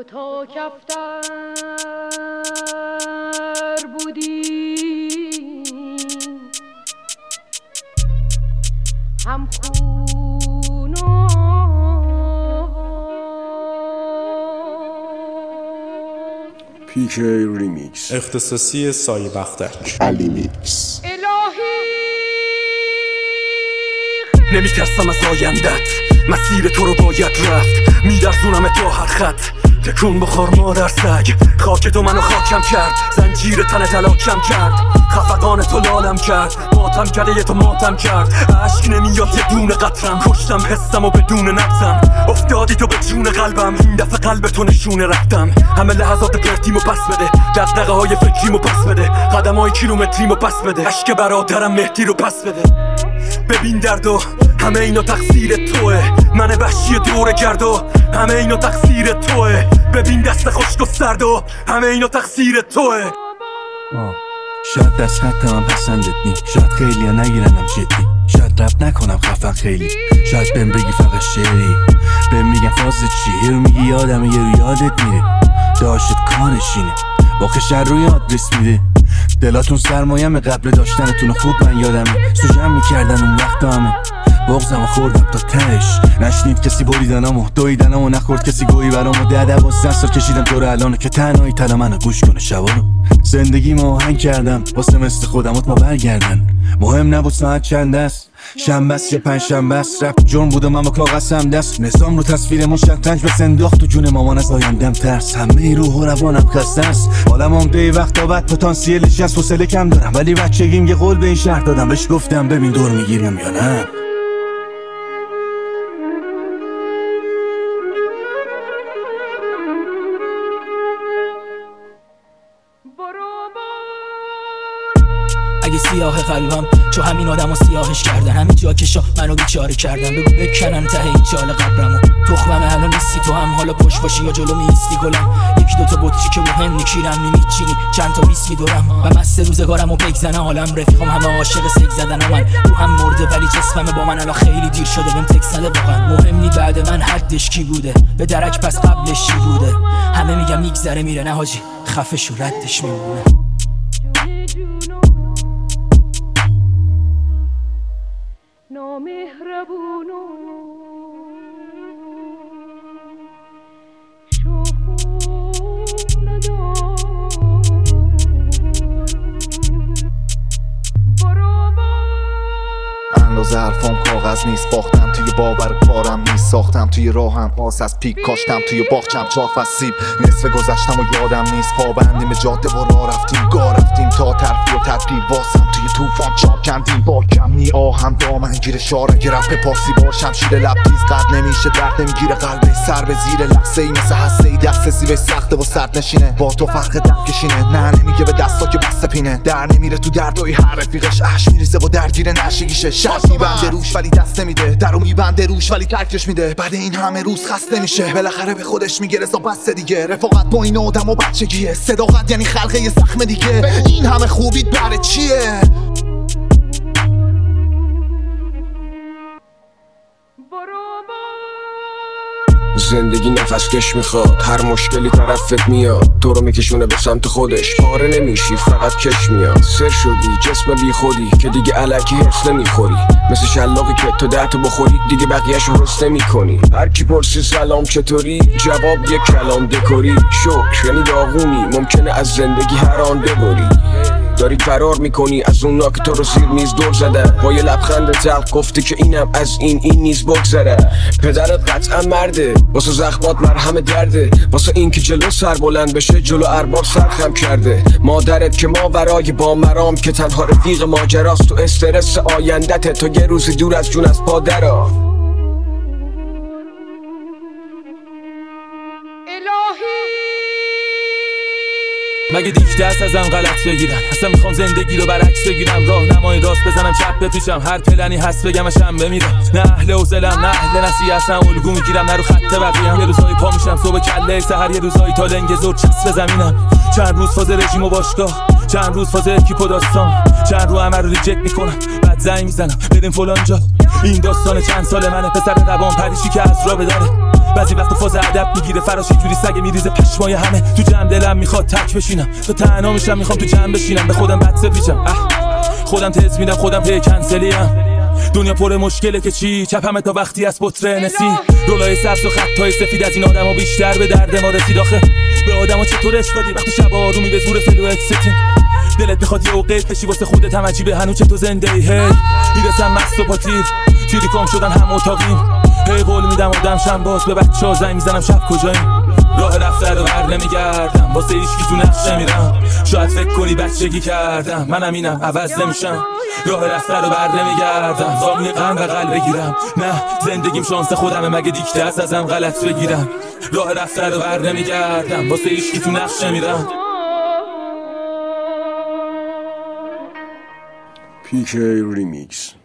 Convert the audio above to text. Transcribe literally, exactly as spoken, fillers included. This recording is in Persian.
تو تا کفتر بودی هم خون و پیک ریمیکس اختصاصی سایه بختک علی میکس. نمیترسم از آیندت، مسیر تو رو باید رفت، میدرزونم تا هر خط، تکون بخور مادر سگ. خاک تو منو خاکم کرد، زنجیر تن تلاکم کرد، خفقان تو لالم کرد، ماتم کرده یه تو ماتم کرد. عشق نمیاد یه دونه قطرم، کشتم حسم و بدون نبزم، افتادی تو به جون قلبم، این دفعه قلب تو نشونه رفتم. همه لحظات پرتیمو پس بده، دغدغه های فکریمو پس بده، قدم های کیلومتریمو پس بده، عشق برادرم مهدی رو پس بده. ببین دردو همه اینا تقصیر توه، من وحشی دور گردو همه اینا تقصیر توه. ببین دست خشک و سردو همه اینا تقصیر توه. شاید دست خط من پسندت نی، شاید خیلی ها نگیرنم جدی، شاید رپ نکنم خفن خیلی، شاید بهم بگی فقط شعری، بهم میگن فاز چی، یه رو میگی یادمه یه رو یادت میره، داشت کارشینه باخه شر روی آدرس میده. دلاتون سرمایمه قبل داشتنتون خوب من یادمه، سوجم میکردن اون وقت همه بغزم خوردم تا تش، نشنید کسی بریدنمو دویدنمو، نخورد کسی گویی برامو. ده دوازده سال کشیدم تو رو الانه که تنهایی تلا منو گوش کنه شبا رو. زندگی ما آهنگ کردم واسه مثل خودمات ما برگردن، مهم نبود ساعت چند است، شنبه است یا پنج شنبه است، رفت جرم بود و من با کاغذم دست، نظام رو تصویرمون شطرنج به سنداخت تو جون مامان، از آیندم ترس، همه روح و روانم خسته است، حالم عمده وقتا بعد پتانسیلش هست، حوصله کم دارم ولی بچگیم یه قول به این شهر دادم، بهش گفتم ببین دور میگیرم یا نه. اگه سیاه قلبم چو همین آدمو سیاهش کردن، همین جا که شا منو بیچاره کردن، بگو بکنن ته این چال قبرمو. تخمم الان نیستی تو هم حالا پشت باشی یا جلو میستی گلم، یکی دوتا بطری که مهم نکیرم میمیچینی چند تا ویسکی دورم، و مست روزگارمو بگذنه حالم، رفیقم همه عاشق سگ زدن و من او هم مرده ولی جسمم با من الان خیلی دیر شده بهم تک زده واقعا. مهم نی بعد من حدش کی بوده، به درک پس قبلش چی بوده، همه میگم میگذره میره، نه حاجی خفه شو ردش میمونه. نامهربونو شوخون ندار اندازه حرفام کاغذ نیست، باختم توی باور کارم نیست، ساختم توی راهم آس از پیک، کاشتم توی باغچم چاف از سیب، نصف گذشتم و یادم نیست، پابندیم به جاده و راه رفتیم، گاه رفتیم تا ترفیع و تدبیر، واسم توی طوفان چاک کندیم، با کمی آهم دامن گیر شاره گرفت به پاسی بار، شمشیر لبریز قد نمیشه، درد نمیگیره قلبه سر به زیر لحظه ای، مثل هسته ای دست سیبش سخته و سرد نشینه، با تو فرق دم کشینه، نه نمیگه به دستا که بسته پینه، در نمیره تو دردوی هر رفیقش، اش میریزه و درگیر نشگیشه، شرط میبنده روش ولی دست نمیده، درو میبنده روش ولی ترکش میده، بعد این همه روز خسته میشه، بالاخره به خودش میگه رضا بس دیگه، رفاقت با این آدم و بچگیه، صداقت یعنی خلقه یه زخم دیگه، این همه خوبیت برای چیه؟ زندگی نفس کش میخواد، هر مشکلی طرفت میاد، تو رو میکشونه به سمت خودش، پاره نمیشی فقط کش میاد، سر شدی جسم بی خودی که دیگه الکی هرس نمیخوری، مثل شلاقی که تو ده تو بخوری دیگه بقیه‌ش رو رست نمیکنی، هر کی پرسی سلام چطوری جواب یک کلام دکوری، شکر یعنی داغونی ممکنه از زندگی هر آن ببری، داری فرار میکنی از اونا که تو رو زیر میز دور زده، با یه لبخند تلخ گفته که اینم از این این نیز بگذره، پدرت قطعا مرده واسه زخمات مرهم درده، واسه این که جلو سر بلند بشه جلو ارباب سرخم کرده، مادرت که ماورای با مرام که تنها رفیق ماجراست، تو استرس آیندت تو یه روز دور از جون از پادرا. مگه دیکته است ازم غلط بگیرن، اصلا میخوام زندگی رو برعکس بگیرم، راه نمای راست بزنم چپ بپیچم، هر پلنی هست بگمش هم بمیرم، نه اهل حوصله‌ام نه اهل نصیحتم، الگو میگیرم نه رو خط بقیه‌ام، یه روزایی پا میشم صبح کله سحر، یه روزایی تا لنگ زور چسب زمینم، چند روز فاز رژیم و باشگاه، چند روز فاز اکیپ و داستان، چند رو همه رو ریجکت میکنم، بعد زنگ میزنم بریم فلان جا، این داستان چند سال منه، پسر روان پریشی که از راه بداره، بعضی وقت فاز ادب میگیره فراش جوری سگ میریزه پشمای همه تو جمع دلم میخواد تک بشینم تا تنها میشم میخوام تو جمع بشینم به خودم بد سپیچم اه خودم تز میدم خودم پی کنسلیم دنیا پر مشکله که چی چپمه تا وقتی از بطره نسی رولای سبز و خطای سفید از این آدما بیشتر به درد ما رسید آخه به آدما چطور عشق بدی وقتی شب آرومی به زور فلو اکستین دلت میخواد یه اوقات کشی واسه خودت هم عجیبه هنوز چه تو زنده ای هی میرسم مست و پاتیر تیریکام شدن هم اتاقیم هی قول میدم آدم شم باز به بچه ها زنگ میزنم شب کجاییم راه رفته رو بر نمیگردم واسه ایشکی تو نقشه میرم شاید فکر کنی بچگی کردم منم اینم عوض نمیشم راه رفته رو بر نمیگردم زاموی غم بغل بگیرم نه زندگیم شانس خودمه مگه دیکته است ازم غلط بگیرم راه رفته رو بر نمیگردم واسه ایشکی تو نقشه میرم پیکی ریمیکس